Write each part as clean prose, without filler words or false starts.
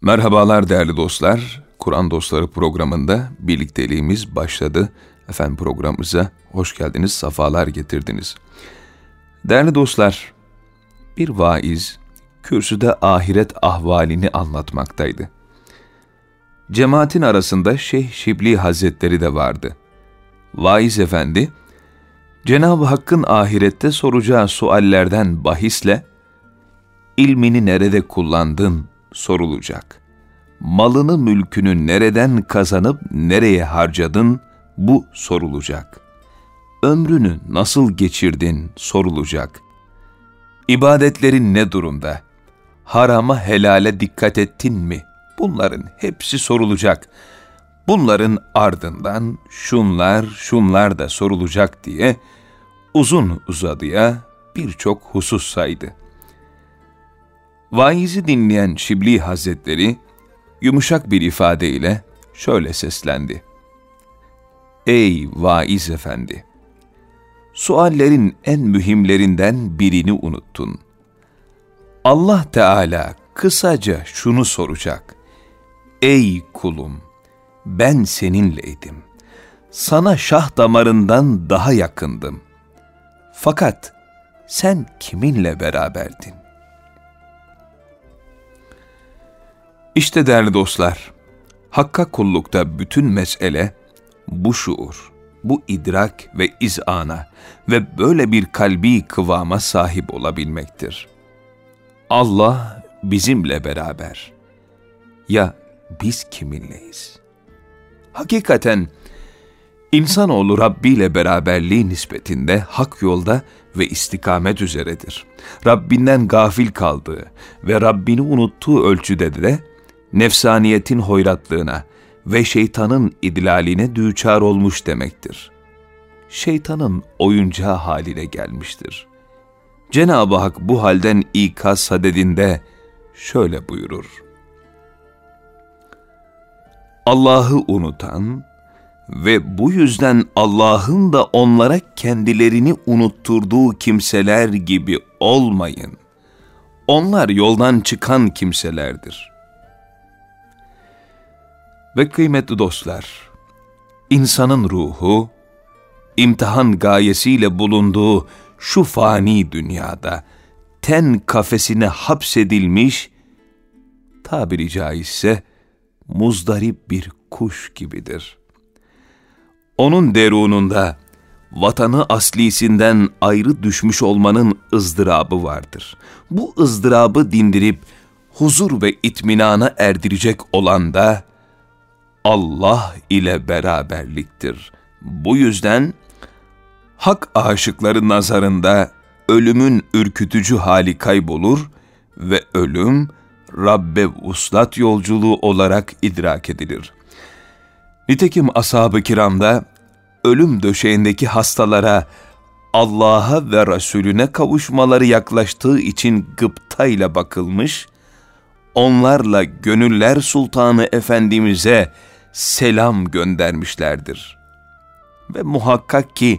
Merhabalar değerli dostlar. Kur'an Dostları programında birlikteliğimiz başladı. Efendim programımıza hoş geldiniz, safalar getirdiniz. Değerli dostlar, bir vaiz kürsüde ahiret ahvalini anlatmaktaydı. Cemaatin arasında Şeyh Şibli Hazretleri de vardı. Vaiz efendi, Cenab-ı Hakk'ın ahirette soracağı suallerden bahisle, ilmini nerede kullandın sorulacak. Malını mülkünü nereden kazanıp nereye harcadın bu sorulacak. Ömrünü nasıl geçirdin sorulacak. İbadetlerin ne durumda? Harama helale dikkat ettin mi? Bunların hepsi sorulacak. Bunların ardından şunlar da sorulacak diye uzun uzadıya birçok husus saydı. Vaizi dinleyen Şibli Hazretleri yumuşak bir ifadeyle şöyle seslendi. Ey vaiz efendi! Suallerin en mühimlerinden birini unuttun. Allah Teala kısaca şunu soracak. Ey kulum! Ben seninleydim. Sana şah damarından daha yakındım. Fakat sen kiminle beraberdin? İşte değerli dostlar, Hakk'a kullukta bütün mesele bu şuur, bu idrak ve izana ve böyle bir kalbi kıvama sahip olabilmektir. Allah bizimle beraber. Ya biz kiminleyiz? Hakikaten insanoğlu Rabbi ile beraberliği nispetinde hak yolda ve istikamet üzeredir. Rabbinden gafil kaldığı ve Rabbini unuttuğu ölçüde de nefsaniyetin hoyratlığına ve şeytanın idlaline düçar olmuş demektir. Şeytanın oyuncağı haline gelmiştir. Cenab-ı Hak bu halden ikaz sadedinde şöyle buyurur. Allah'ı unutan ve bu yüzden Allah'ın da onlara kendilerini unutturduğu kimseler gibi olmayın. Onlar yoldan çıkan kimselerdir. Ve kıymetli dostlar, insanın ruhu, imtihan gayesiyle bulunduğu şu fani dünyada ten kafesine hapsedilmiş, tabiri caizse muzdarip bir kuş gibidir. Onun derununda vatanı aslisinden ayrı düşmüş olmanın ızdırabı vardır. Bu ızdırabı dindirip huzur ve itminana erdirecek olan da Allah ile beraberliktir. Bu yüzden hak aşıkları nazarında ölümün ürkütücü hali kaybolur ve ölüm Rabbe vuslat yolculuğu olarak idrak edilir. Nitekim ashab-ı kiramda ölüm döşeğindeki hastalara Allah'a ve Resulüne kavuşmaları yaklaştığı için gıptayla bakılmış, onlarla Gönüller Sultanı Efendimiz'e selam göndermişlerdir. Ve muhakkak ki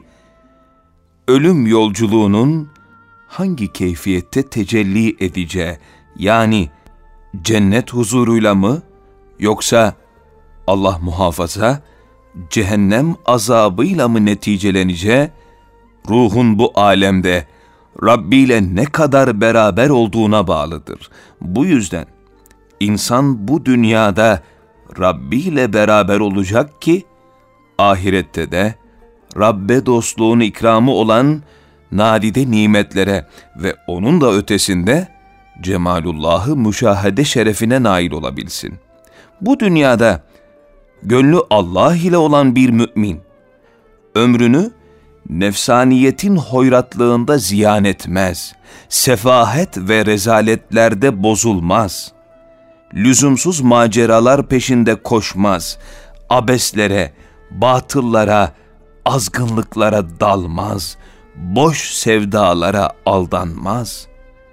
ölüm yolculuğunun hangi keyfiyette tecelli edeceği, yani cennet huzuruyla mı yoksa Allah muhafaza cehennem azabıyla mı neticeleneceği, ruhun bu alemde Rabbi ile ne kadar beraber olduğuna bağlıdır. Bu yüzden insan bu dünyada Rabbi ile beraber olacak ki, ahirette de Rabbe dostluğun ikramı olan nadide nimetlere ve onun da ötesinde cemalullahı müşahede şerefine nail olabilsin. Bu dünyada gönlü Allah ile olan bir mümin, ömrünü nefsaniyetin hoyratlığında ziyan etmez, sefahet ve rezaletlerde bozulmaz, lüzumsuz maceralar peşinde koşmaz, abeslere, batıllara, azgınlıklara dalmaz, boş sevdalara aldanmaz.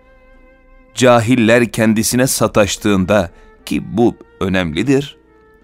Cahiller kendisine sataştığında, ki bu önemlidir,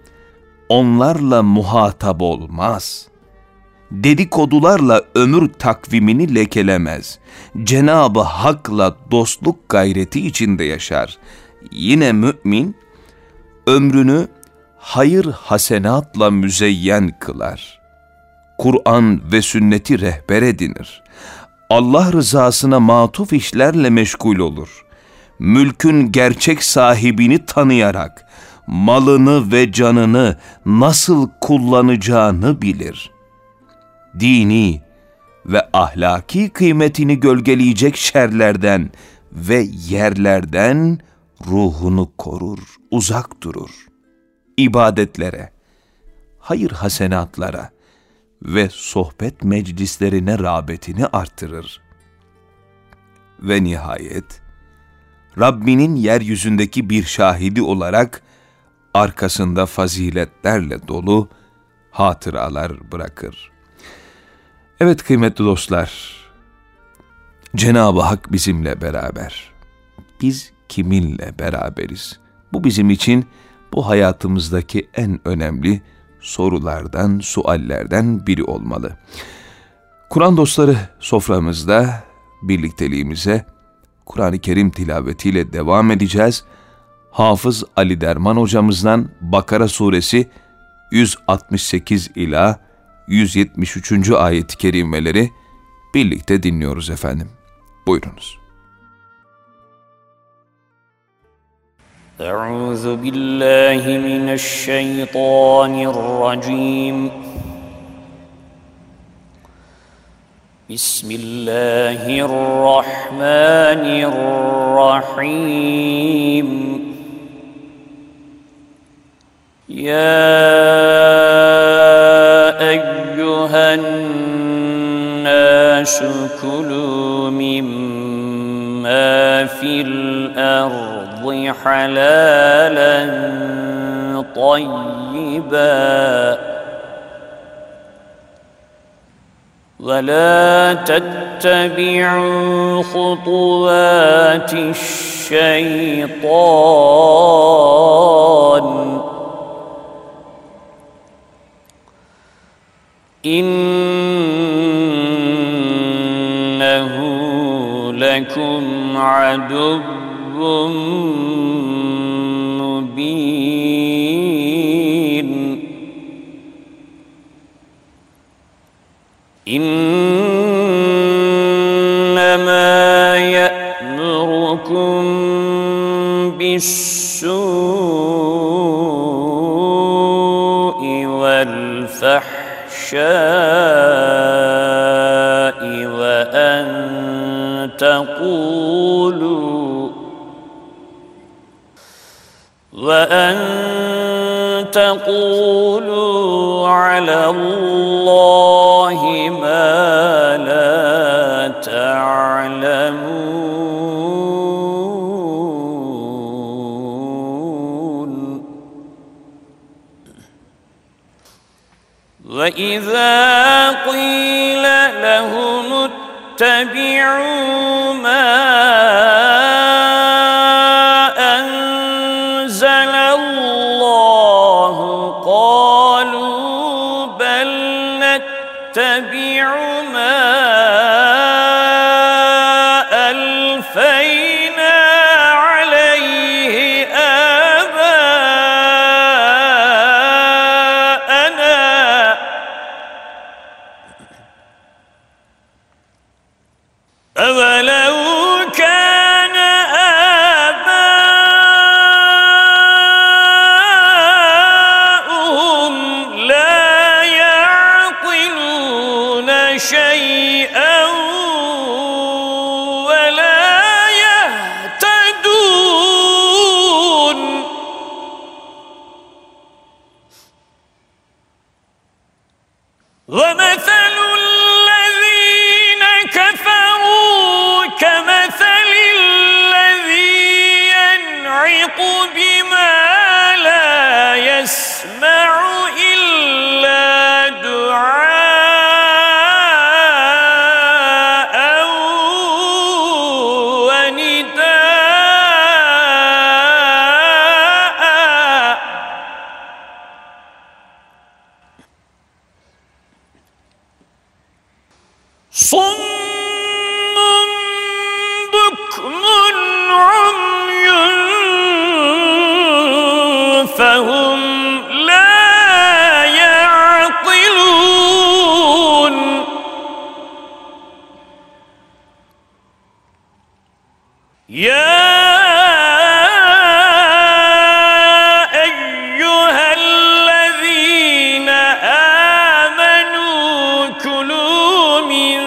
onlarla muhatap olmaz. Dedikodularla ömür takvimini lekelemez. Cenab-ı Hak'la dostluk gayreti içinde yaşar. Yine mümin, ömrünü hayır hasenatla müzeyyen kılar. Kur'an ve sünneti rehber edinir. Allah rızasına matuf işlerle meşgul olur. Mülkün gerçek sahibini tanıyarak malını ve canını nasıl kullanacağını bilir. Dini ve ahlaki kıymetini gölgeleyecek şerlerden ve yerlerden ruhunu korur, uzak durur. İbadetlere, hayır hasenatlara ve sohbet meclislerine rağbetini artırır. Ve nihayet, Rabbinin yeryüzündeki bir şahidi olarak arkasında faziletlerle dolu hatıralar bırakır. Evet kıymetli dostlar, Cenab-ı Hak bizimle beraber. Biz kiminle beraberiz? Bu bizim için bu hayatımızdaki en önemli sorulardan, suallerden biri olmalı. Kur'an dostları, soframızda birlikteliğimize Kur'an-ı Kerim tilavetiyle devam edeceğiz. Hafız Ali Derman hocamızdan Bakara suresi 168 ila 173. ayet-i kerimeleri birlikte dinliyoruz efendim. Buyurunuz. Euzu billahi mineşşeytanirracim. Bismillahirrahmanirrahim. Ya eyyühen nâsü kulû mimmâ fil ardı halâlen tayyibâ وَلَا تَتَّبِعُوا خُطُوَاتِ الشَّيْطَانِ إِنَّهُ لَكُمْ عَدُوٌّ مُّبِينٌ إِنَّمَا يَأْمُرُكُم بِالسُّوءِ وَالْفَحْشَاءِ وَأَن تَقُولُوا عَلَى اللَّهِ مَا لَا تَعْلَمُونَ وَإِذَا قِيلَ لَهُمُ اتَّبِعُوا مَا نتبع ما ألفينا عليه آباءنا أولو كان آباؤهم لا يعقلون فهم لا يعقلون يا أيها الذين آمنوا كلوا من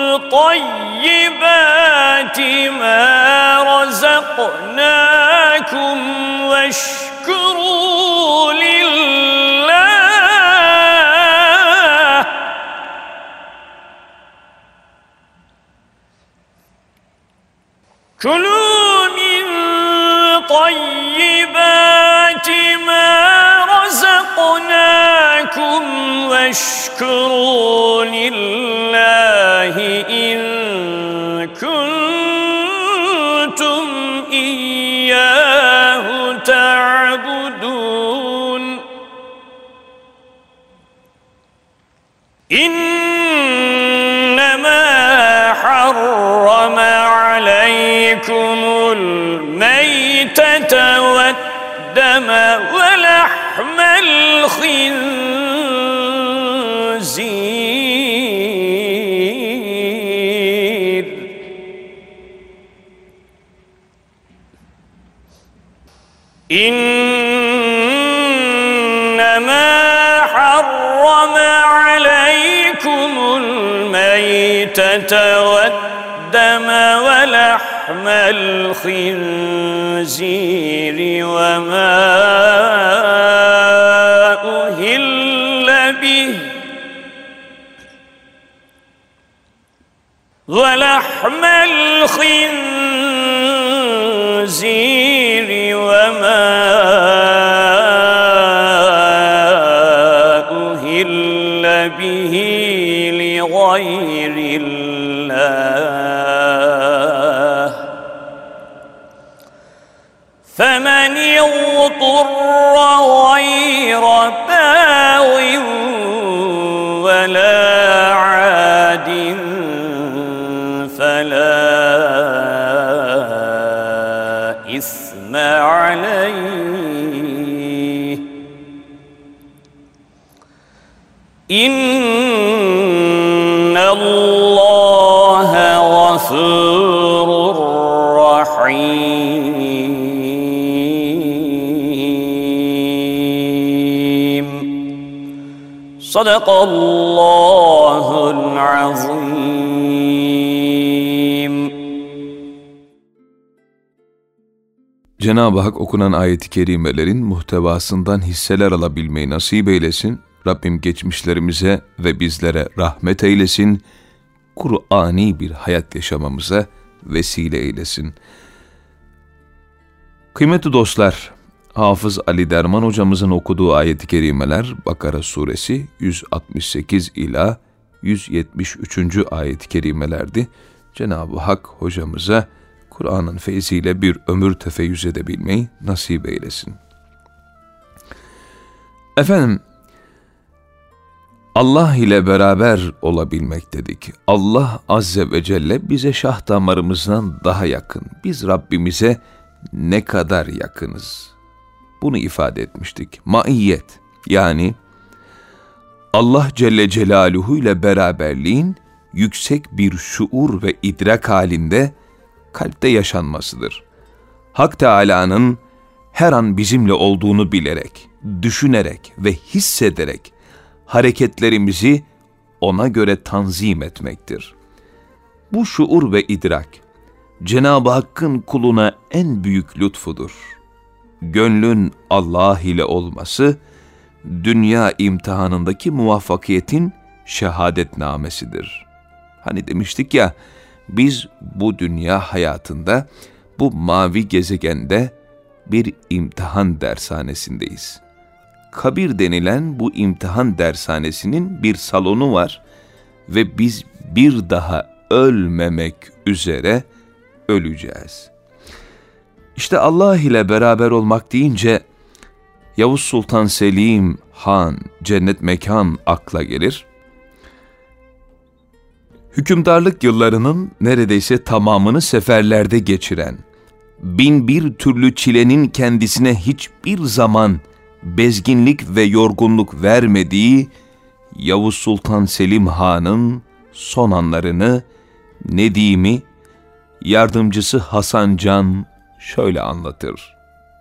طيبات ما رزقناكم واشكروا لله كلوا من طيبات ما رزقناكم واشكروا لله إن كنتم إياه تعبدون إنما حرم عليكم الميتة والدم ولحم الخنزير إنما حرم عليكم الميتة والدم ولحم الخنزير وما أهل به ولحم الخنزير وما أهل به لغير الله فمن اضطر غير باغ ولا عاد فلا إثم عليه إن الله غفور رحيم صدق الله العظيم. Cenab-ı Hak okunan ayet-i kerimelerin muhtevasından hisseler alabilmeyi nasip eylesin. Rabbim geçmişlerimize ve bizlere rahmet eylesin. Kur'ani bir hayat yaşamamıza vesile eylesin. Kıymetli dostlar, Hafız Ali Derman hocamızın okuduğu ayet-i kerimeler Bakara suresi 168 ila 173. ayet-i kerimelerdi. Cenab-ı Hak hocamıza Kur'an'ın feyziyle bir ömür tefeyyüz edebilmeyi nasip eylesin. Efendim, Allah ile beraber olabilmek dedik. Allah Azze ve Celle bize şah damarımızdan daha yakın. Biz Rabbimize ne kadar yakınız? Bunu ifade etmiştik. Maiyet, yani Allah Celle Celaluhu ile beraberliğin yüksek bir şuur ve idrak halinde kalpte yaşanmasıdır. Hak Teâlâ'nın her an bizimle olduğunu bilerek, düşünerek ve hissederek hareketlerimizi ona göre tanzim etmektir. Bu şuur ve idrak, Cenab-ı Hakk'ın kuluna en büyük lütfudur. Gönlün Allah ile olması, dünya imtihanındaki muvaffakiyetin şehadetnamesidir. Hani demiştik ya, biz bu dünya hayatında, bu mavi gezegende bir imtihan dershanesindeyiz. Kabir denilen bu imtihan dershanesinin bir salonu var ve biz bir daha ölmemek üzere öleceğiz. İşte Allah ile beraber olmak deyince Yavuz Sultan Selim Han, cennet mekan akla gelir. Hükümdarlık yıllarının neredeyse tamamını seferlerde geçiren, bin bir türlü çilenin kendisine hiçbir zaman bezginlik ve yorgunluk vermediği Yavuz Sultan Selim Han'ın son anlarını Nedim'i, yardımcısı Hasan Can şöyle anlatır.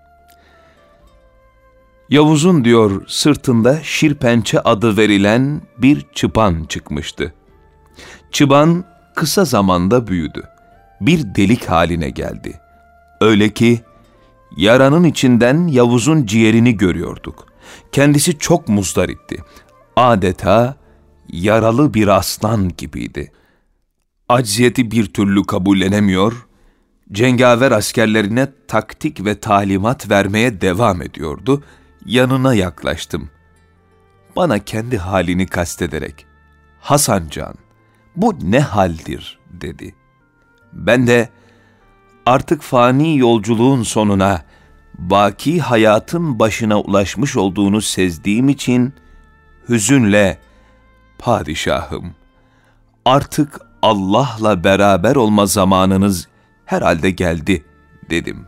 Yavuz'un diyor sırtında şirpençe adı verilen bir çıban çıkmıştı. Çıban kısa zamanda büyüdü. Bir delik haline geldi. Öyle ki yaranın içinden Yavuz'un ciğerini görüyorduk. Kendisi çok muzdaritti. Adeta yaralı bir aslan gibiydi. Acziyeti bir türlü kabullenemiyor, cengaver askerlerine taktik ve talimat vermeye devam ediyordu. Yanına yaklaştım. Bana kendi halini kastederek, "Hasan Can, bu ne haldir?" dedi. Ben de artık fani yolculuğun sonuna, baki hayatın başına ulaşmış olduğunu sezdiğim için hüzünle, "Padişahım, artık Allah'la beraber olma zamanınız herhalde geldi," dedim.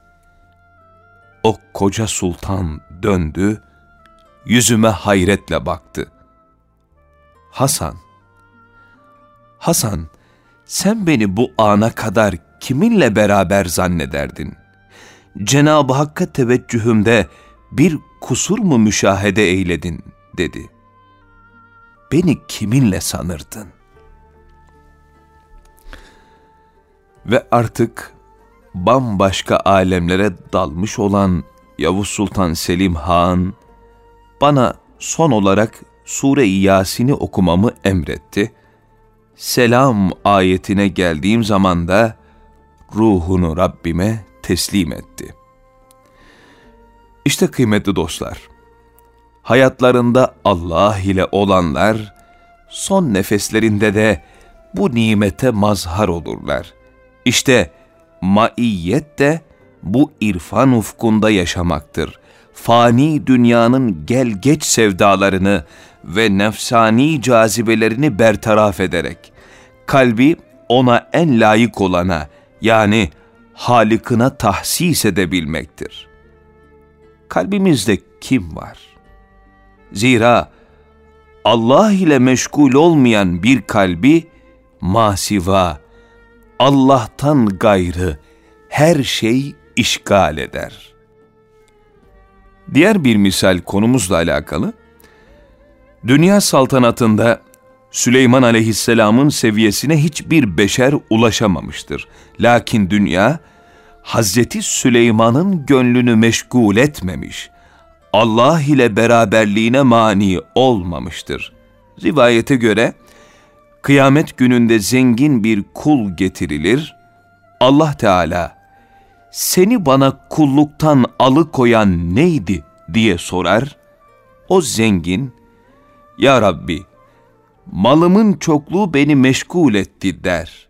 O koca sultan döndü, yüzüme hayretle baktı. Hasan, sen beni bu ana kadar kiminle beraber zannederdin? Cenab-ı Hakk'a teveccühümde bir kusur mu müşahede eyledin?" dedi. "Beni kiminle sanırdın?" Ve artık bambaşka alemlere dalmış olan Yavuz Sultan Selim Han, bana son olarak Sure-i Yasin'i okumamı emretti. Selam ayetine geldiğim zaman da ruhunu Rabbime teslim etti. İşte kıymetli dostlar, hayatlarında Allah ile olanlar, son nefeslerinde de bu nimete mazhar olurlar. İşte maiyet de bu irfan ufkunda yaşamaktır. Fani dünyanın gel geç sevdalarını ve nefsani cazibelerini bertaraf ederek, kalbi ona en layık olana, yani Halık'ına tahsis edebilmektir. Kalbimizde kim var? Zira Allah ile meşgul olmayan bir kalbi masiva, Allah'tan gayrı her şey işgal eder. Diğer bir misal konumuzla alakalı, dünya saltanatında Süleyman aleyhisselamın seviyesine hiçbir beşer ulaşamamıştır. Lakin dünya, Hazreti Süleyman'ın gönlünü meşgul etmemiş, Allah ile beraberliğine mani olmamıştır. Rivayete göre, kıyamet gününde zengin bir kul getirilir, Allah Teala, "Seni bana kulluktan alıkoyan neydi?" diye sorar. O zengin, "Ya Rabbi, malımın çokluğu beni meşgul etti," der.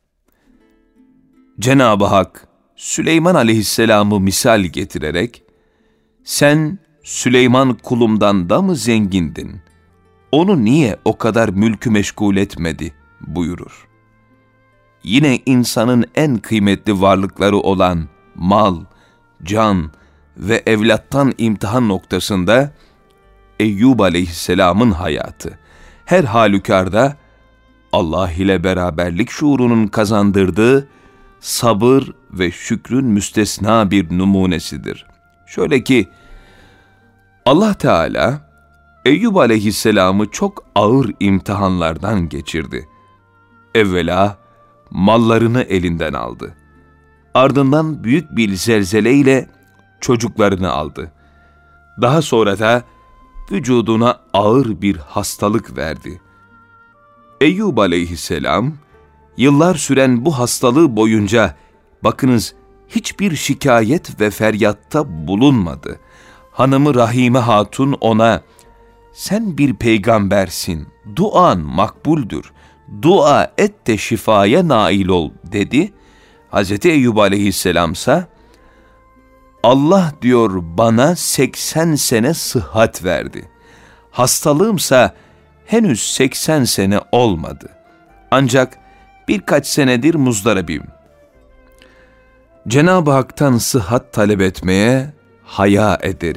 Cenab-ı Hak, Süleyman aleyhisselamı misal getirerek, "Sen Süleyman kulumdan da mı zengindin? Onu niye o kadar mülkü meşgul etmedi?" buyurur. Yine insanın en kıymetli varlıkları olan mal, can ve evlattan imtihan noktasında Eyyub aleyhisselamın hayatı, her halükarda Allah ile beraberlik şuurunun kazandırdığı sabır ve şükrün müstesna bir numunesidir. Şöyle ki, Allah Teala Eyyub aleyhisselamı çok ağır imtihanlardan geçirdi. Evvela mallarını elinden aldı. Ardından büyük bir zelzeleyle çocuklarını aldı. Daha sonra da vücuduna ağır bir hastalık verdi. Eyyub aleyhisselam, yıllar süren bu hastalığı boyunca, bakınız, hiçbir şikayet ve feryatta bulunmadı. Hanımı Rahime Hatun ona, "Sen bir peygambersin, duan makbuldür, dua et de şifaya nail ol," dedi. Hz. Eyyub aleyhisselamsa, "Allah diyor bana 80 sene sıhhat verdi. Hastalığımsa henüz 80 sene olmadı. Ancak birkaç senedir muzdaribim. Cenab-ı Hak'tan sıhhat talep etmeye haya ederim,"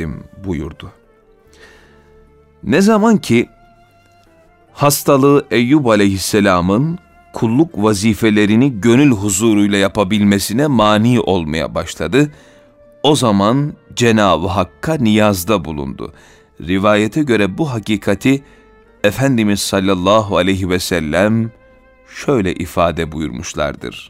buyurdu. Ne zaman ki hastalığı Eyyub aleyhisselamın kulluk vazifelerini gönül huzuruyla yapabilmesine mani olmaya başladı, o zaman Cenab-ı Hakk'a niyazda bulundu. Rivayete göre bu hakikati Efendimiz sallallahu aleyhi ve sellem şöyle ifade buyurmuşlardır.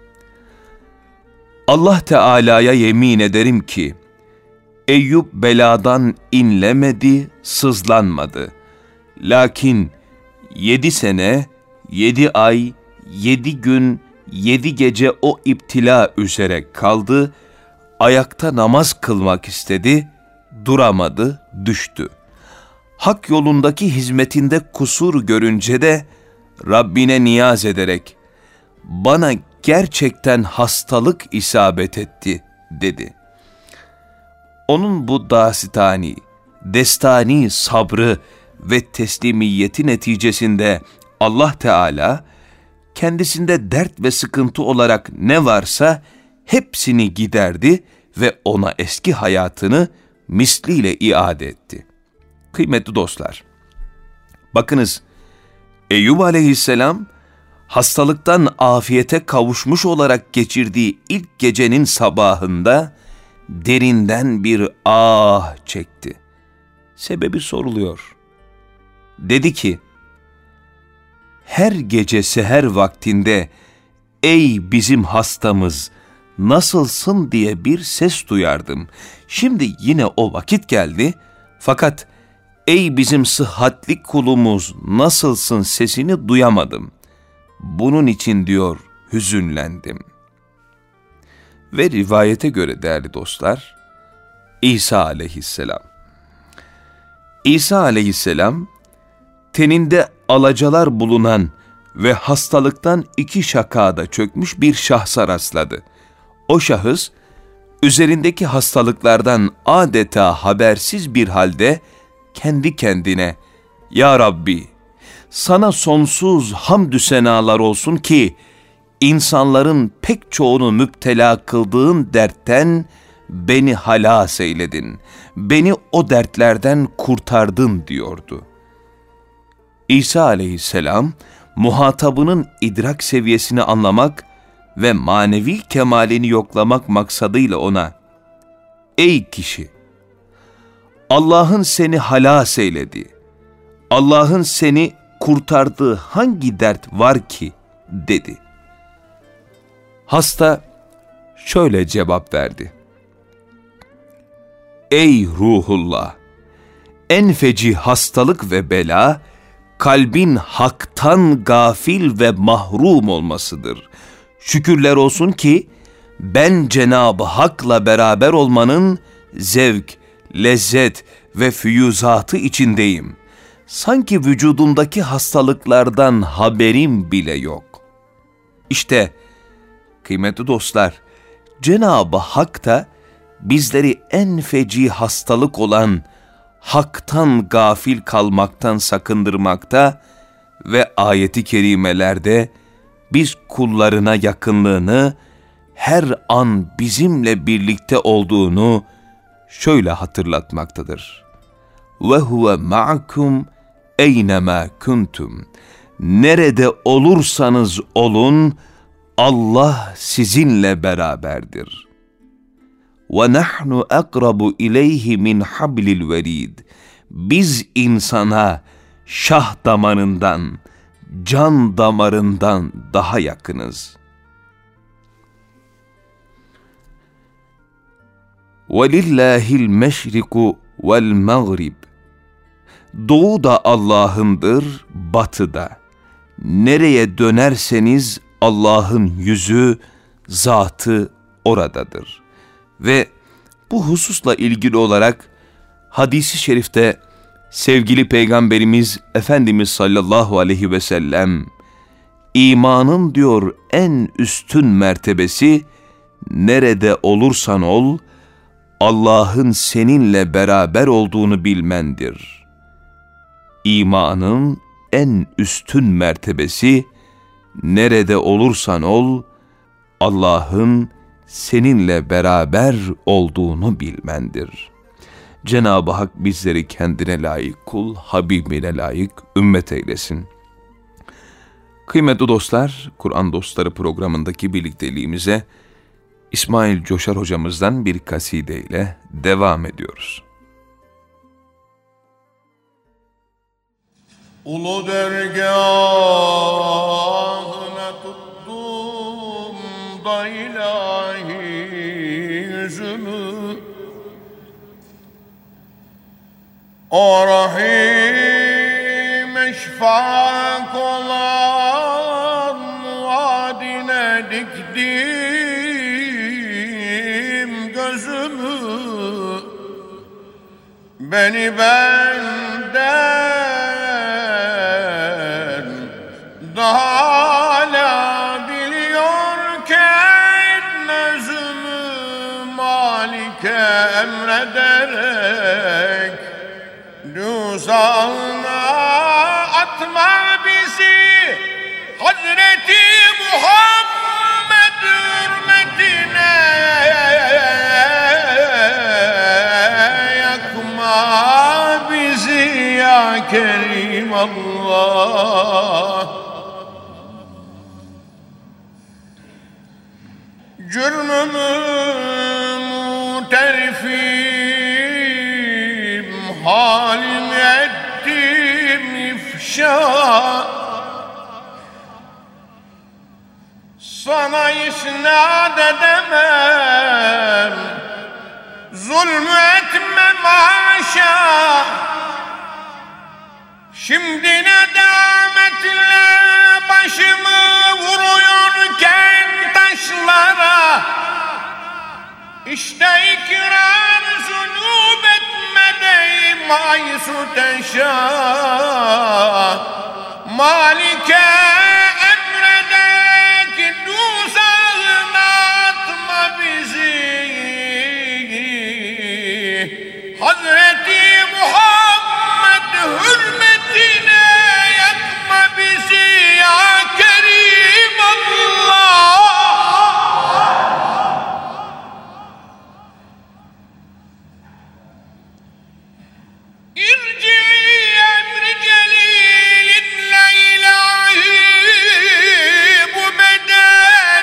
Allah Teala'ya yemin ederim ki, Eyyub beladan inlemedi, sızlanmadı. Lakin 7 sene, 7 ay, 7 gün, 7 gece o iptila üzere kaldı, ayakta namaz kılmak istedi, duramadı, düştü. Hak yolundaki hizmetinde kusur görünce de Rabbine niyaz ederek, bana gerçekten hastalık isabet etti dedi. Onun bu destani sabrı ve teslimiyeti neticesinde Allah Teala kendisinde dert ve sıkıntı olarak ne varsa hepsini giderdi ve ona eski hayatını misliyle iade etti. Kıymetli dostlar, bakınız, Eyyub aleyhisselam hastalıktan afiyete kavuşmuş olarak geçirdiği ilk gecenin sabahında derinden bir ah çekti. Sebebi soruluyor. Dedi ki, her gece seher vaktinde ey bizim hastamız nasılsın diye bir ses duyardım. Şimdi yine o vakit geldi, fakat ey bizim sıhhatli kulumuz nasılsın sesini duyamadım. Bunun için diyor hüzünlendim. Ve rivayete göre değerli dostlar, İsa aleyhisselam teninde alacalar bulunan ve hastalıktan 2 şakada çökmüş bir şahsa rastladı. O şahıs üzerindeki hastalıklardan adeta habersiz bir halde kendi kendine, Ya Rabbi, sana sonsuz hamdü senalar olsun ki insanların pek çoğunu müptela kıldığın dertten beni halas eyledin, beni o dertlerden kurtardın diyordu. İsa aleyhisselam muhatabının idrak seviyesini anlamak ve manevi kemalini yoklamak maksadıyla ona, ey kişi, Allah'ın seni halas eyledi, Allah'ın seni kurtardığı hangi dert var ki dedi. Hasta şöyle cevap verdi. Ey ruhullah! En feci hastalık ve bela, kalbin haktan gafil ve mahrum olmasıdır. Şükürler olsun ki, ben Cenab-ı Hak'la beraber olmanın zevk, lezzet ve füyüzatı içindeyim. Sanki vücudumdaki hastalıklardan haberim bile yok. İşte kıymetli dostlar, Cenab-ı Hak da bizleri en feci hastalık olan haktan gafil kalmaktan sakındırmakta ve ayeti kerimelerde biz kullarına yakınlığını, her an bizimle birlikte olduğunu şöyle hatırlatmaktadır. Ve huve ma'akum eynemâ kuntum. Nerede olursanız olun, Allah sizinle beraberdir. Ve nahnu akrabu ileyhi min hablil verid. Biz insana şah damarından, can damarından daha yakınız. Velillahil meşriku vel mağrib. Doğu da Allah'ındır, batı da. Nereye dönerseniz Allah'ın yüzü, zatı oradadır. Ve bu hususla ilgili olarak hadis-i şerifte sevgili Peygamberimiz Efendimiz sallallahu aleyhi ve sellem, imanın diyor en üstün mertebesi, nerede olursan ol, Allah'ın seninle beraber olduğunu bilmendir. İmanın en üstün mertebesi, nerede olursan ol, Allah'ın seninle beraber olduğunu bilmendir. Cenab-ı Hak bizleri kendine layık kul, Habibine layık ümmet eylesin. Kıymetli dostlar, Kur'an Dostları programındaki birlikteliğimize İsmail Coşar hocamızdan bir kaside ile devam ediyoruz. Ulu dergâhına tuttum da ilahi yüzümü, o rahim eşfak olan vaadine diktim gözümü, beni benden daha âlâ biliyorken özümü Malik'e emrederek düzağına atma bizi Hazreti Muhammed hürmetine, yakma bizi ya Kerim Allah. Cürmümü muterifim, halimi ettim ifşa, sana isnat edemem, zulmü etmem haşa. Şimdi nedametle başımı vuruyorken taşlara, işte ikrar zulüm etmedeyim haysu teşâ. Malik'e emredek düzağına atma bizi Hazreti Muhammed hürmetine, yakma bizi ya Kerim Allah. İrci emri celilinle ilahi bu beden,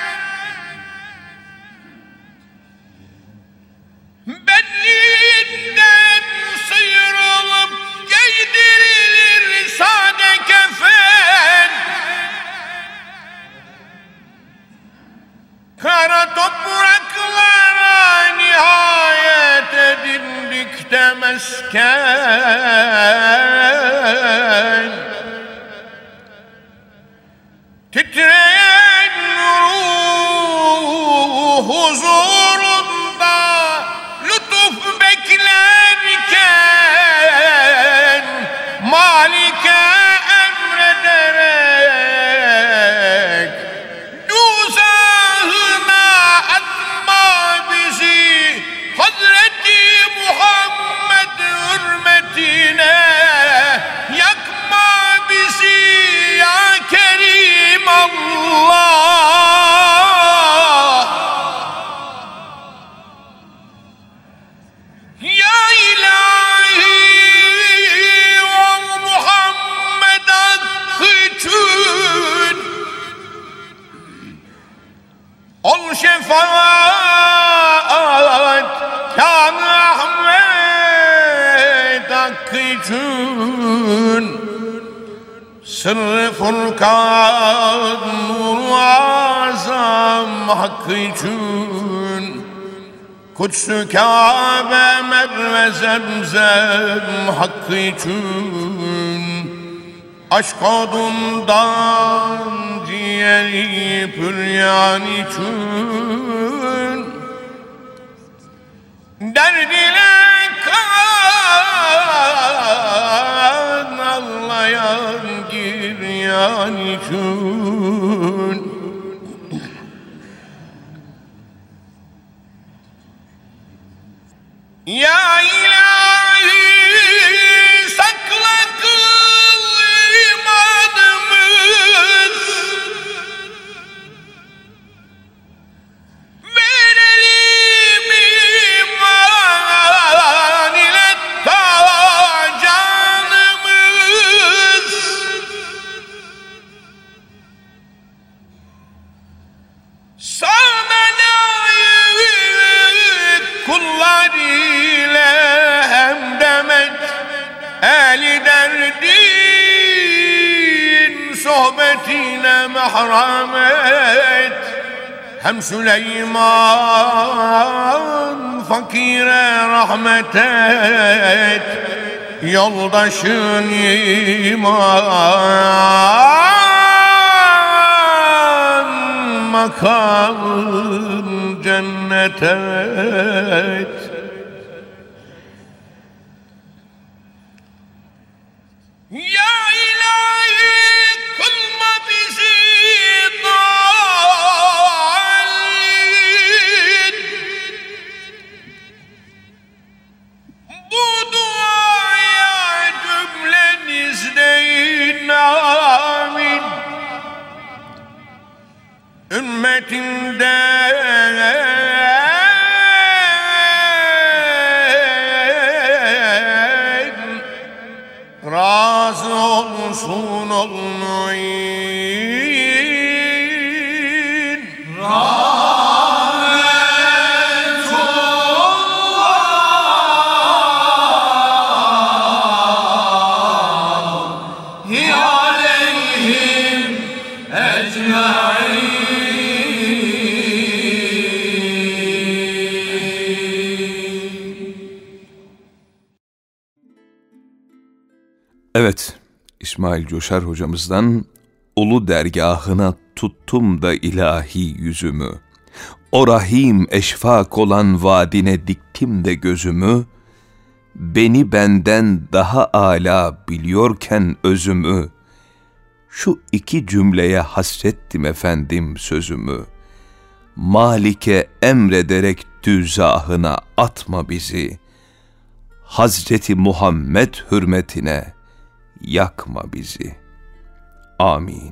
bedliğinden sıyrılıp giydirilir sade kefen. Kara topraklara nihayet edindikte mesken, titreyen ruh huzurunda lütuf beklerken, Malik'e emrederek düzağına atma bizi Hazreti Muhammed hürmetine, yakma bizi ya Kerim Allah. Ya ilahi ol Muhammed hakkı için, ol şefaat kan Ahmet hakkı için, sırrı Furkan nur azam hakkı için, Kuds-ı Kabe Merve Zemzem hakkı için, aşk odundan ciğeri püryan için, derdine kan ağlayan giryan için, ya ilahi sakla kıl imanımız, verelim iman محرم et, hem Süleyman fakire rahmet et, yoldaşın iman makamın cennet et. Ya ilahi kılma bizi dâlin, bu duaya cümleniz deyin amin. Ümmetinden razı olsun olmayın. Rahmetullahi aleyhim ecmaîn. Evet, İsmail Coşar hocamızdan ulu dergahına tuttum da ilahi yüzümü, o rahim eşfak olan vadine diktim de gözümü, beni benden daha âlâ biliyorken özümü, şu iki cümleye hasrettim efendim sözümü, Malik'e emrederek düzahına atma bizi, Hazreti Muhammed hürmetine yakma bizi. Amin.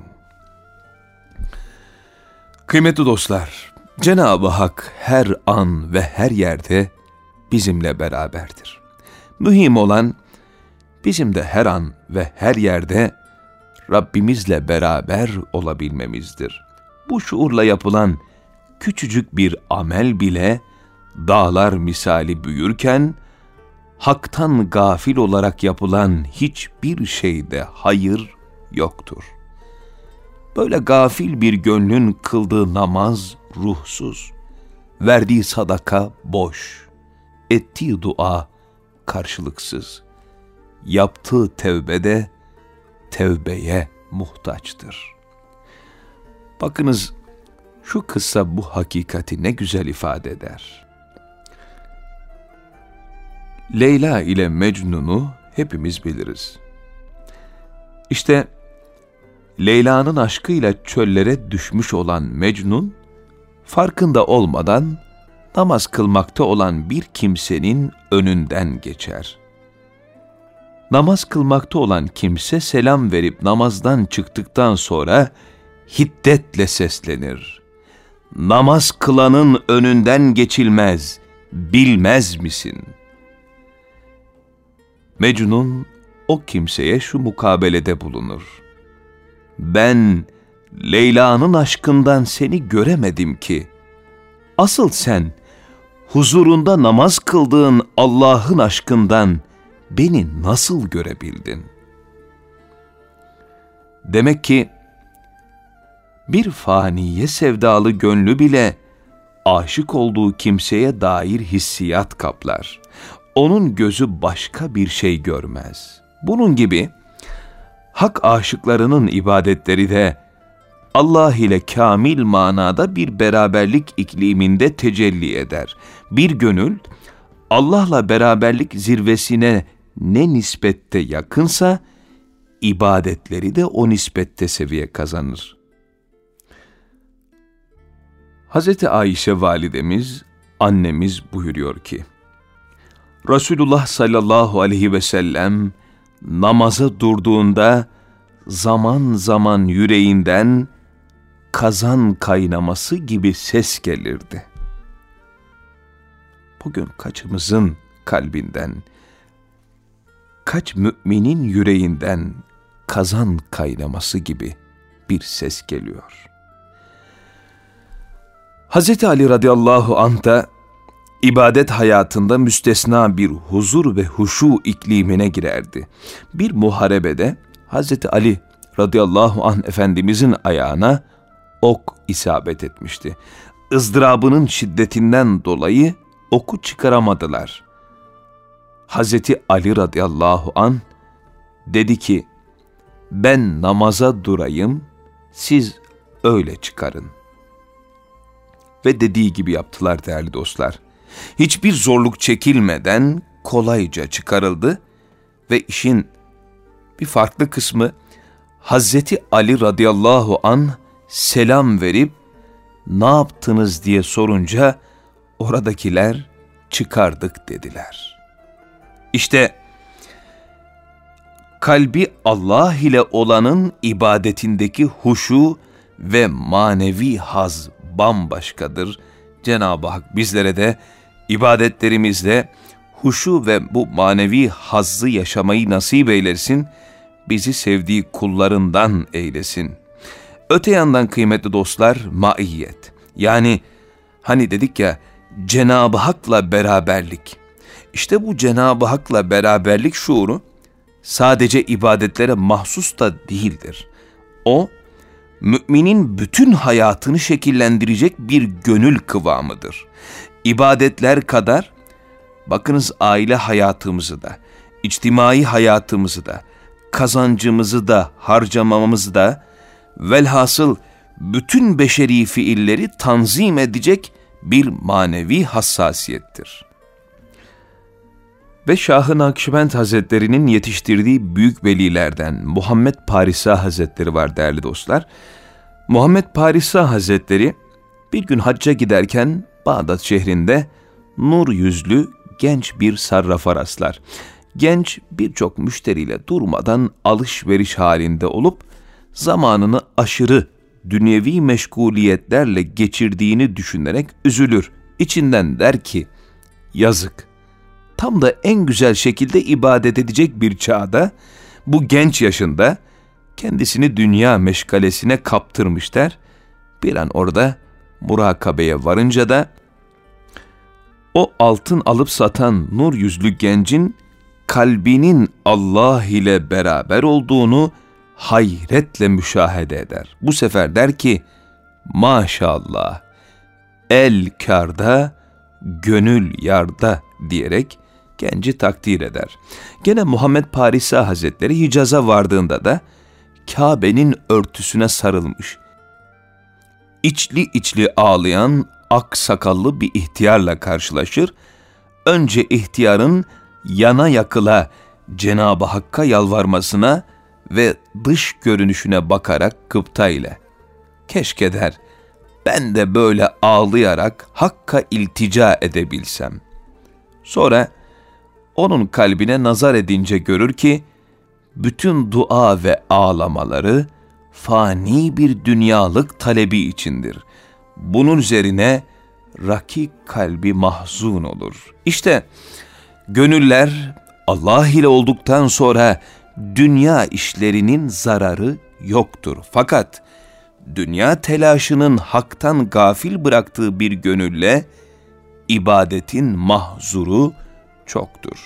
Kıymetli dostlar, Cenab-ı Hak her an ve her yerde bizimle beraberdir. Mühim olan bizim de her an ve her yerde Rabbimizle beraber olabilmemizdir. Bu şuurla yapılan küçücük bir amel bile dağlar misali büyürken, Hak'tan gafil olarak yapılan hiçbir şeyde hayır yoktur. Böyle gafil bir gönlün kıldığı namaz ruhsuz, verdiği sadaka boş, ettiği dua karşılıksız, yaptığı tevbede tevbeye muhtaçtır. Bakınız, şu kıssa bu hakikati ne güzel ifade eder. Leyla ile Mecnun'u hepimiz biliriz. İşte Leyla'nın aşkıyla çöllere düşmüş olan Mecnun, farkında olmadan namaz kılmakta olan bir kimsenin önünden geçer. Namaz kılmakta olan kimse selam verip namazdan çıktıktan sonra hiddetle seslenir. Namaz kılanın önünden geçilmez, bilmez misin? Mecnun o kimseye şu mukabelede bulunur. Ben Leyla'nın aşkından seni göremedim ki. Asıl sen huzurunda namaz kıldığın Allah'ın aşkından beni nasıl görebildin? Demek ki bir faniye sevdalı gönlü bile aşık olduğu kimseye dair hissiyat kaplar. Onun gözü başka bir şey görmez. Bunun gibi hak aşıklarının ibadetleri de Allah ile kamil manada bir beraberlik ikliminde tecelli eder. Bir gönül Allah'la beraberlik zirvesine ne nispette yakınsa ibadetleri de o nispette seviye kazanır. Hazreti Ayşe validemiz, annemiz buyuruyor ki, Resulullah sallallahu aleyhi ve sellem namaza durduğunda zaman zaman yüreğinden kazan kaynaması gibi ses gelirdi. Bugün kaçımızın kalbinden, kaç müminin yüreğinden kazan kaynaması gibi bir ses geliyor. Hazreti Ali radıyallahu anh da ibadet hayatında müstesna bir huzur ve huşu iklimine girerdi. Bir muharebede Hazreti Ali radıyallahu anh Efendimizin ayağına ok isabet etmişti. Izdırabının şiddetinden dolayı oku çıkaramadılar. Hazreti Ali radıyallahu anh dedi ki, ben namaza durayım, siz öyle çıkarın. Ve dediği gibi yaptılar değerli dostlar. Hiçbir zorluk çekilmeden kolayca çıkarıldı ve işin bir farklı kısmı, Hazreti Ali radıyallahu anh selam verip ne yaptınız diye sorunca oradakiler çıkardık dediler. İşte kalbi Allah ile olanın ibadetindeki huşu ve manevi haz bambaşkadır. Cenab-ı Hak bizlere de ibadetlerimizde huşu ve bu manevi hazzı yaşamayı nasip eylesin, bizi sevdiği kullarından eylesin. Öte yandan kıymetli dostlar, maiyet. Yani hani dedik ya, Cenab-ı Hak'la beraberlik. İşte bu Cenab-ı Hak'la beraberlik şuuru sadece ibadetlere mahsus da değildir. O, müminin bütün hayatını şekillendirecek bir gönül kıvamıdır. İbadetler kadar, bakınız aile hayatımızı da, içtimai hayatımızı da, kazancımızı da, harcamamızı da, velhasıl bütün beşeri fiilleri tanzim edecek bir manevi hassasiyettir. Ve Şah-ı Nakşibend Hazretleri'nin yetiştirdiği büyük velilerden Muhammed Parisa Hazretleri var değerli dostlar. Muhammed Parisa Hazretleri bir gün hacca giderken Bağdat şehrinde nur yüzlü genç bir sarrafa rastlar. Genç birçok müşteriyle durmadan alışveriş halinde olup zamanını aşırı dünyevi meşguliyetlerle geçirdiğini düşünerek üzülür. İçinden der ki, yazık, tam da en güzel şekilde ibadet edecek bir çağda, bu genç yaşında kendisini dünya meşgalesine kaptırmış der. Bir an orada murakabeye varınca da o altın alıp satan nur yüzlü gencin kalbinin Allah ile beraber olduğunu hayretle müşahede eder. Bu sefer der ki, maşallah, el kârda, gönül yarda diyerek genci takdir eder. Gene Muhammed Parisa Hazretleri Hicaz'a vardığında da Kabe'nin örtüsüne sarılmış, içli içli ağlayan ak sakallı bir ihtiyarla karşılaşır. Önce ihtiyarın yana yakıla Cenab-ı Hakk'a yalvarmasına ve dış görünüşüne bakarak gıpta ile, keşke der, ben de böyle ağlayarak Hakk'a iltica edebilsem. Sonra onun kalbine nazar edince görür ki, bütün dua ve ağlamaları fani bir dünyalık talebi içindir. Bunun üzerine rakik kalbi mahzun olur. İşte gönüller Allah ile olduktan sonra dünya işlerinin zararı yoktur. Fakat dünya telaşının haktan gafil bıraktığı bir gönülle ibadetin mahzuru çoktur.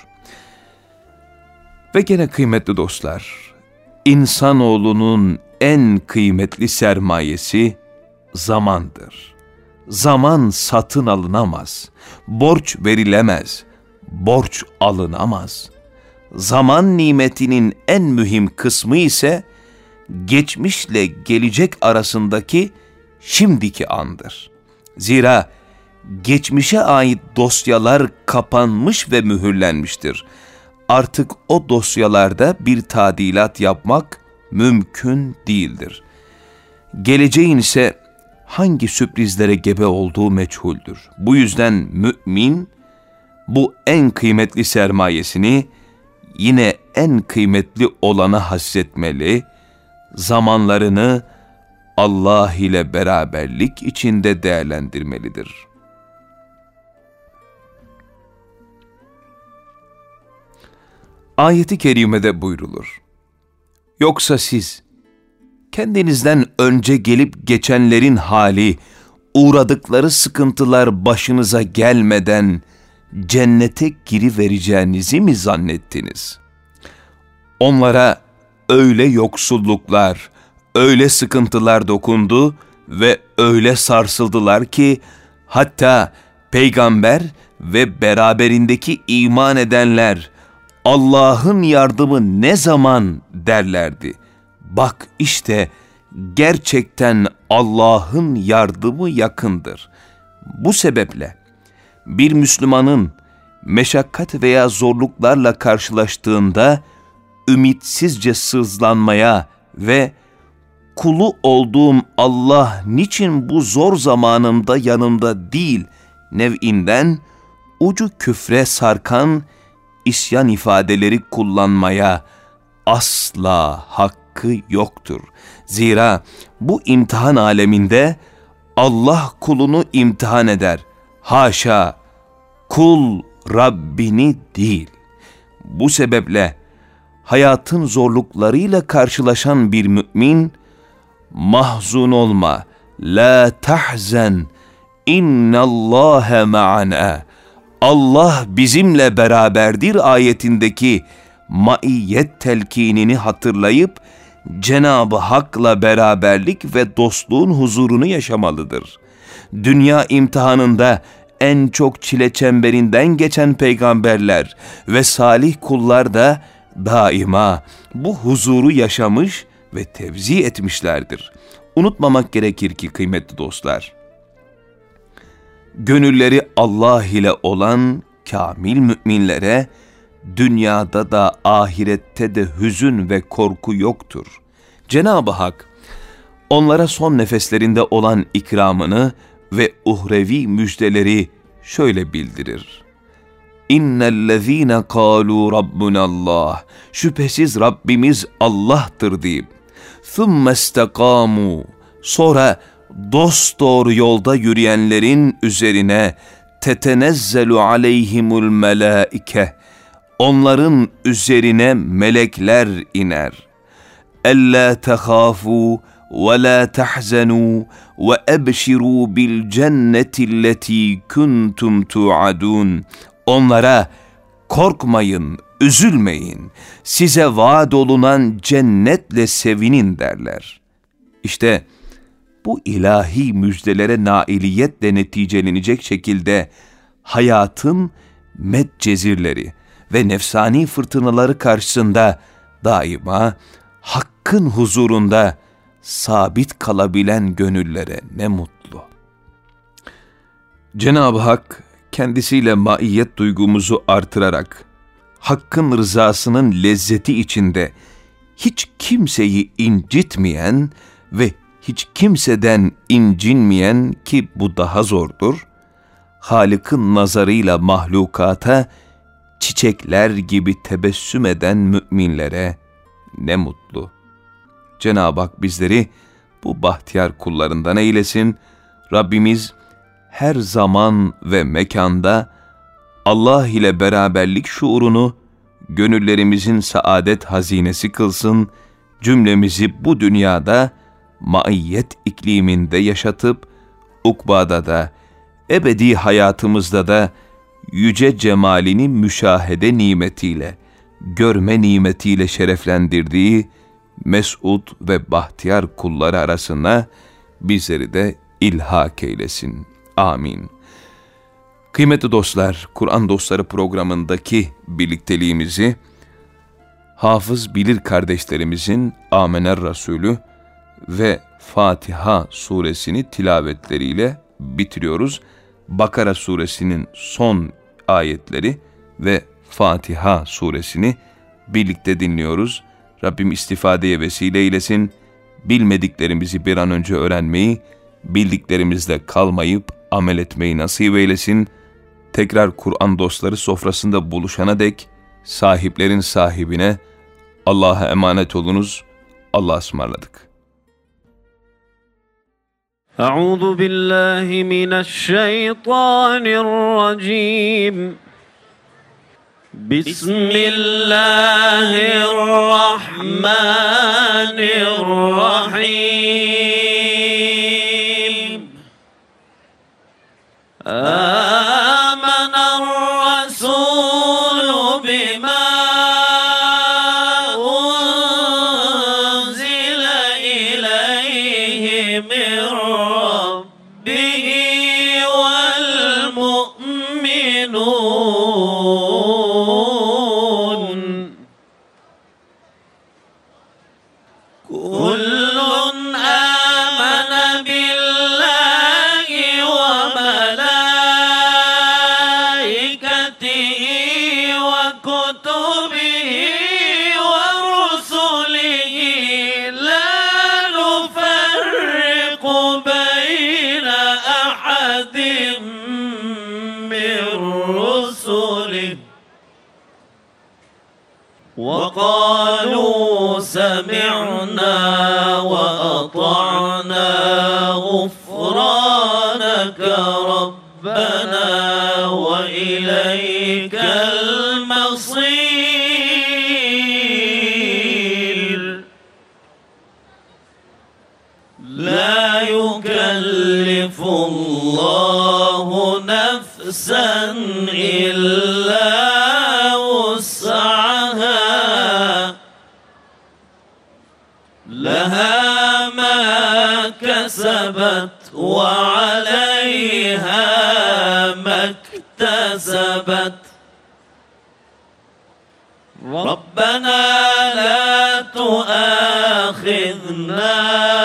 Ve gene kıymetli dostlar, insanoğlunun en kıymetli sermayesi zamandır. Zaman satın alınamaz, borç verilemez, borç alınamaz. Zaman nimetinin en mühim kısmı ise geçmişle gelecek arasındaki şimdiki andır. Zira geçmişe ait dosyalar kapanmış ve mühürlenmiştir. Artık o dosyalarda bir tadilat yapmak mümkün değildir. Geleceğin ise hangi sürprizlere gebe olduğu meçhuldür. Bu yüzden mümin bu en kıymetli sermayesini yine en kıymetli olana hasretmeli, zamanlarını Allah ile beraberlik içinde değerlendirmelidir. Ayet-i kerimede buyrulur: yoksa siz kendinizden önce gelip geçenlerin hali, uğradıkları sıkıntılar başınıza gelmeden cennete girivereceğinizi mi zannettiniz? Onlara öyle yoksulluklar, öyle sıkıntılar dokundu ve öyle sarsıldılar ki hatta peygamber ve beraberindeki iman edenler Allah'ın yardımı ne zaman derlerdi. Bak işte gerçekten Allah'ın yardımı yakındır. Bu sebeple bir Müslümanın meşakkat veya zorluklarla karşılaştığında ümitsizce sızlanmaya ve kulu olduğum Allah niçin bu zor zamanımda yanımda değil nev'inden ucu küfre sarkan isyan ifadeleri kullanmaya asla hakkı yoktur. Zira bu imtihan aleminde Allah kulunu imtihan eder. Haşa, kul Rabbini değil. Bu sebeple hayatın zorluklarıyla karşılaşan bir mümin, mahzun olma, la tahzen, innallâhe ma'ana, Allah bizimle beraberdir ayetindeki maiyet telkinini hatırlayıp Cenab-ı Hak'la beraberlik ve dostluğun huzurunu yaşamalıdır. Dünya imtihanında en çok çile çemberinden geçen peygamberler ve salih kullar da daima bu huzuru yaşamış ve tevzi etmişlerdir. Unutmamak gerekir ki kıymetli dostlar, gönülleri Allah ile olan kamil müminlere dünyada da ahirette de hüzün ve korku yoktur. Cenab-ı Hak onlara son nefeslerinde olan ikramını ve uhrevi müjdeleri şöyle bildirir. İnnellezîne kâlû rabbunallah, şüphesiz Rabbimiz Allah'tır deyip ثُمَّ اسْتَقَامُوا, sonra dosdoğru yolda yürüyenlerin üzerine tetenezzelu aleyhimul melâike, onların üzerine melekler iner. Ellâ tehâfû ve lâ tehzenû ve ebşirû bil cennetilleti kuntum tu'adûn. Onlara korkmayın, üzülmeyin, size vaat olunan cennetle sevinin derler. İşte bu ilahi müjdelere nailiyetle neticelenecek şekilde hayatın medcezirleri ve nefsani fırtınaları karşısında daima Hakk'ın huzurunda sabit kalabilen gönüllere ne mutlu. Cenab-ı Hak kendisiyle maiyet duygumuzu artırarak Hakk'ın rızasının lezzeti içinde hiç kimseyi incitmeyen ve hiç kimseden incinmeyen, ki bu daha zordur, Halık'ın nazarıyla mahlukata çiçekler gibi tebessüm eden müminlere ne mutlu. Cenab-ı Hak bizleri bu bahtiyar kullarından eylesin. Rabbimiz her zaman ve mekanda Allah ile beraberlik şuurunu gönüllerimizin saadet hazinesi kılsın, cümlemizi bu dünyada maiyet ikliminde yaşatıp, ukbada da, ebedi hayatımızda da yüce cemalini müşahede nimetiyle, görme nimetiyle şereflendirdiği mes'ud ve bahtiyar kulları arasına bizleri de ilhak eylesin. Amin. Kıymetli dostlar, Kur'an Dostları programındaki birlikteliğimizi Hafız Bilir kardeşlerimizin Amener Resulü ve Fatiha suresini tilavetleriyle bitiriyoruz. Bakara suresinin son ayetleri ve Fatiha suresini birlikte dinliyoruz. Rabbim istifadeye vesile eylesin. Bilmediklerimizi bir an önce öğrenmeyi, bildiklerimizle kalmayıp amel etmeyi nasip eylesin. Tekrar Kur'an dostları sofrasında buluşana dek sahiplerin sahibine Allah'a emanet olunuz. Allah'a ısmarladık. Euzu billahi mineşşeytanirracim. Bismillahirrahmanirrahim. Âmener rasûlü bimâ كل آمن بالله وملائكته وكتبه ورسله لا نفرق بين أحد من رسله وقالوا سمعنا وأطعنا غفرانك ربنا وإليك المصير لا يكلف الله نفسا إلا وسعها لها ما كسبت وعليها ما اكتسبت ربنا لا تؤاخذنا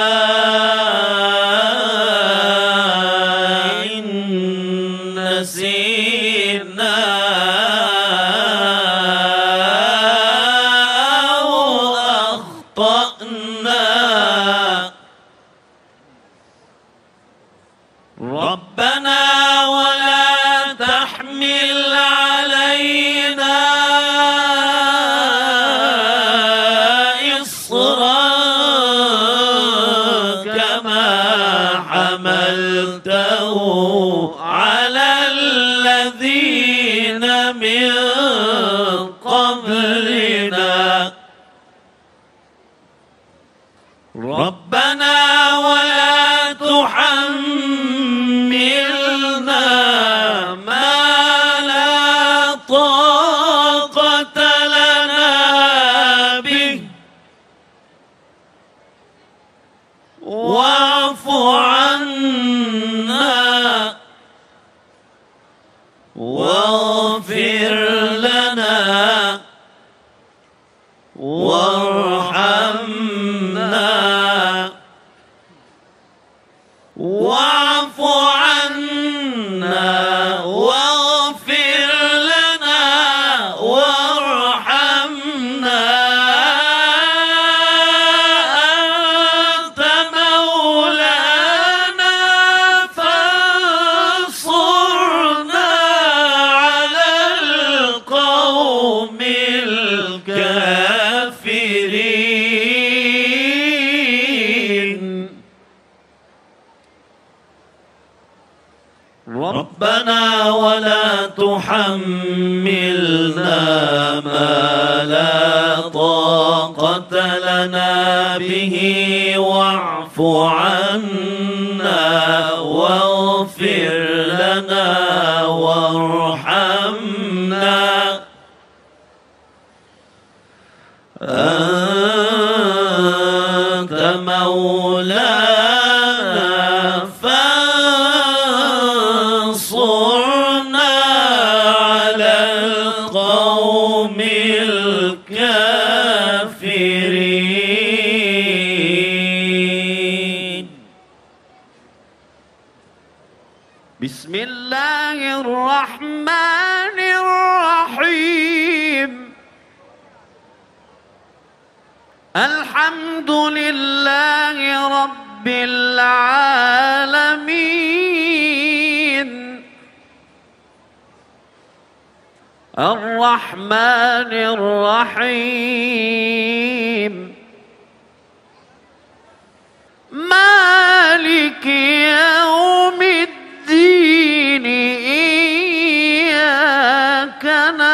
إن نسينا أو أخطأنا ربنا ولا تحمل علينا إصرا كما حملته على الذين من قبلنا ربنا ولا تحملنا ما لا طاقة لنا به واعف عنا واغفر لنا وارحمنا واعف عنا واغفر لنا وارحمنا أنت مولانا فانصرنا على القوم الكافرين ربنا ولا تحملنا ما لا طاقة لنا به واعف عنا واغفر لنا وارحمنا أنت مولانا فانصرنا على القوم الكافرين بسم الله الرحمن الرحيم الحمد لله رب العالمين الرحمن الرحيم مالك يوم الدين إياك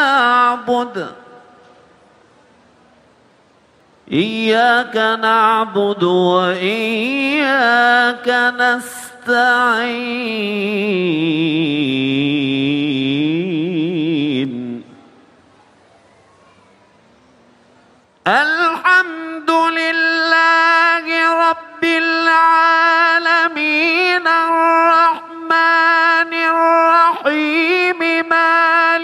نعبد وإياك نستعين الحمد لله رب العالمين الرحمن الرحيم مالك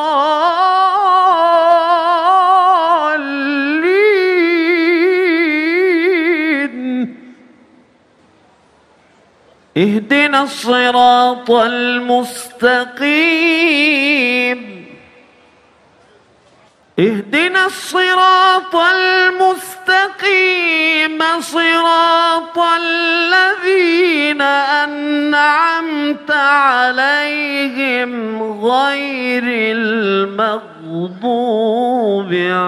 الضالين اهدنا الصراط المستقيم اهدنا الصراط المستقيم صراط الذين أنعمت عليهم غير المغضوب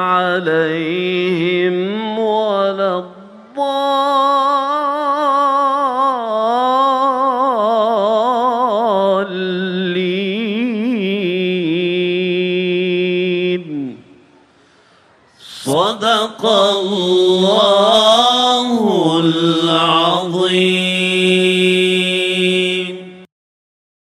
عليهم ولا الضالين. صدق الله العظيم.